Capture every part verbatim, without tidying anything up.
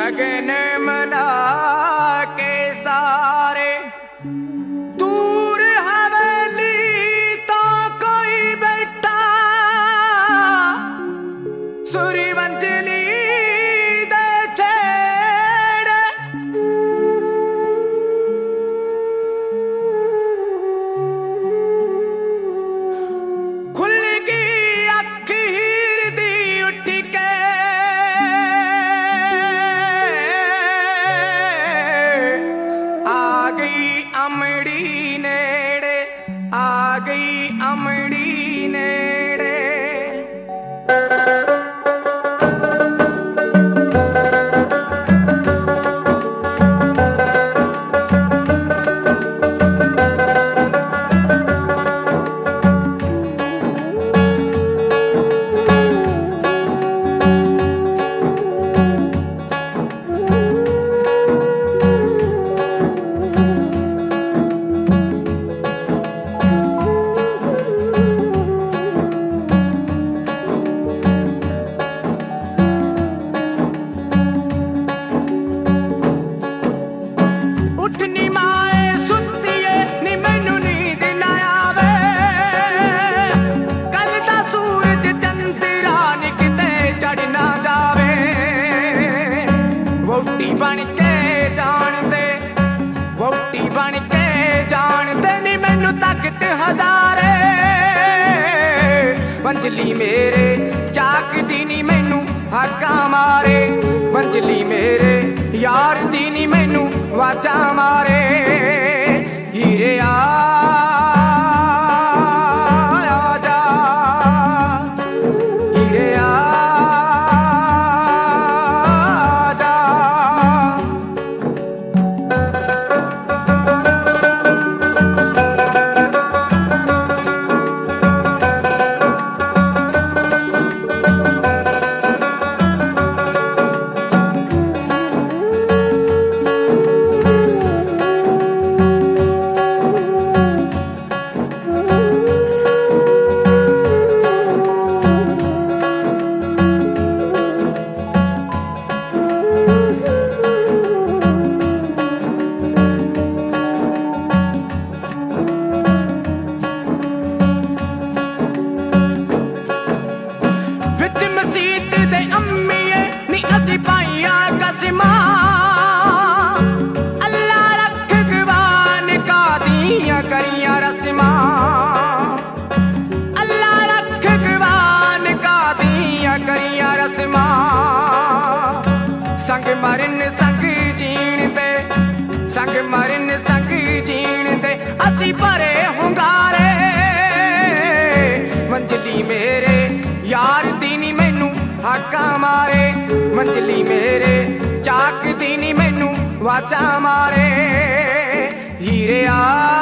शगन मना के सारे दूर हवेली तो कोई बैठा सुरी वंजली दे छेड़े खुल गई अखीर दी उठ के आ गई अमड़ी नेड़े आ गई अमड़ी नेड़े बन के जानते वोटी बन के जानते नी मैनू ताकत हजारे वंजली मेरे चाक दी नी मैनू हक्का मारे वंजली मेरे यार दी नी मैनू वाचा मारे हीरे आ जा हीरे आ संग मरन संग जीण दे संग मरन संग जीण दे असी भरे हुंगारे मंजली मेरे यार दी नी मैनू हक्का मारे मंजली मेरे चाक दी नी मैनू वाचा मारे हीरे आ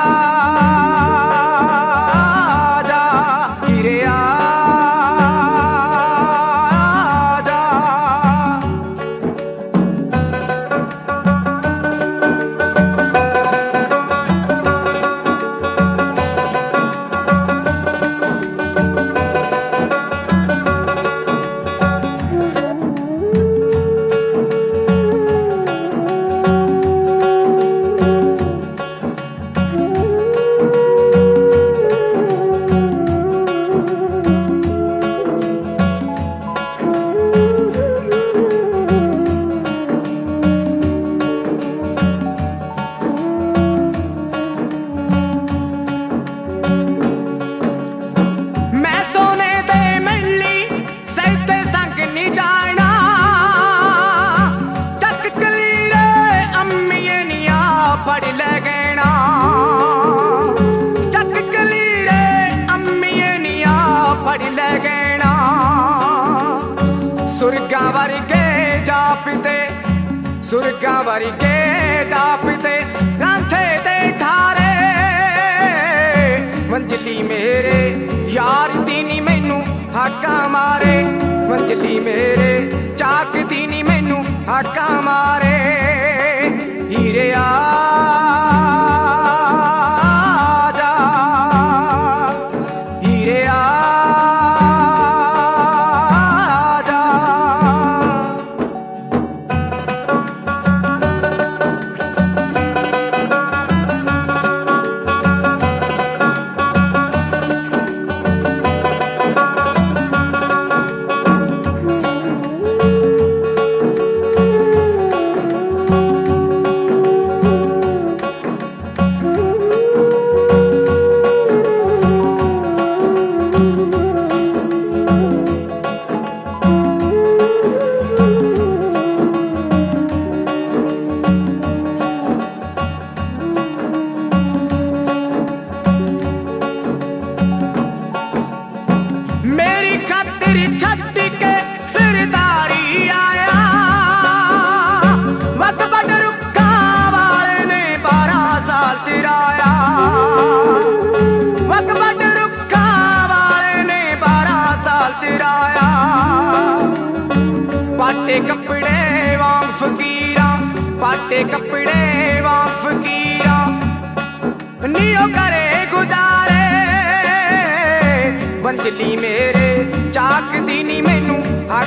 जा हीरे आ सुरगा वर्गे जापते सुरगा वर्गे जापते रांझे दे ठारे मंजली मेरे यार दी नी मैनू हक्का मारे मंजली मेरे चाक दी नी मैनू हक्का मारे हीरे आ जा हीरे आ के सरदारी आया। वक बट रुखा वाले ने बारह साल चिराया। वक बट रुखा वाले ने बारह साल चिराया। पाटे कपड़े वांग फकीरा, पाटे कपड़े वांग फकीरा, नियो करे गुजारे। बंजली मेरे चाक दी नी मैनू